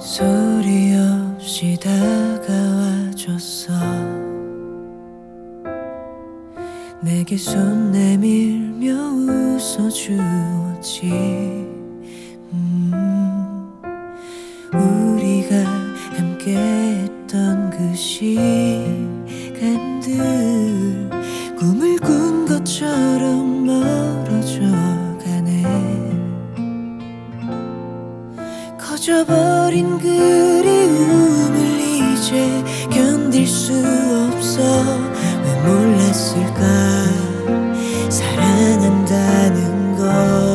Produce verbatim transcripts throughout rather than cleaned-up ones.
소리 없이 다가와줬어. 내게 손 내밀며 웃어주었지. 음, 우리가 함께했던 그 시간들 꿈을 꾼 것처럼 멀어져 가네. 커져버린 그리움을 이제 견딜 수 없어. 왜 몰랐을까 사랑한다는 걸.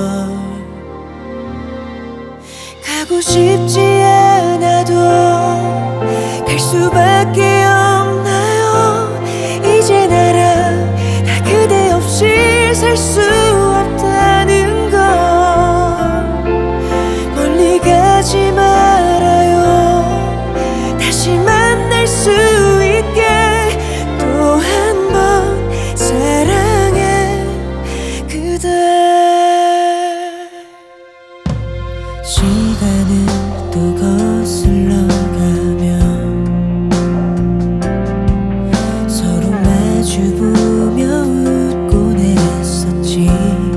가고 싶지 않아도 갈 수밖에 없나요. 이제 나랑 다 그대 없이 살 수 없다는 걸. 멀리 가지 말아요. 다시 만날 수 있게 또 한 번 사랑해 그대. 시간은 또 거슬러 가면 서로 마주보며 웃곤 했었지.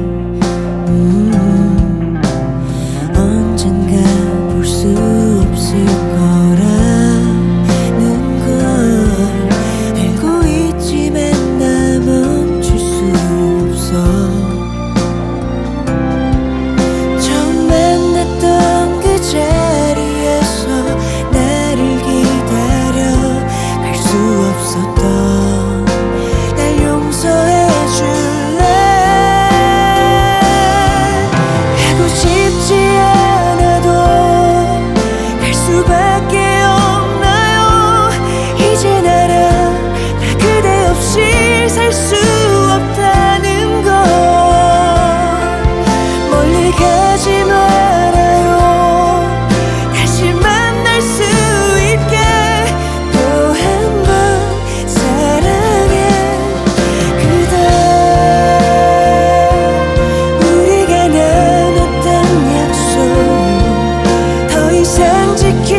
음, 언젠가 볼 수 없을 거라는 걸 알고 있지만 나 멈출 수 없어. 처음 만났던 그 자리에서 나를 기다려 갈 수 없었던 날 용서해 줄래. 가고 싶지 않아도 갈 수밖에 없나요. 이제 나랑 다 그대 없이 살 수 없다는 걸. 멀리 가지 말아요. 다시 만날 수 있게 또 한 번 사랑해 그대. 우리가 나눴던 약속 더 이상 지킬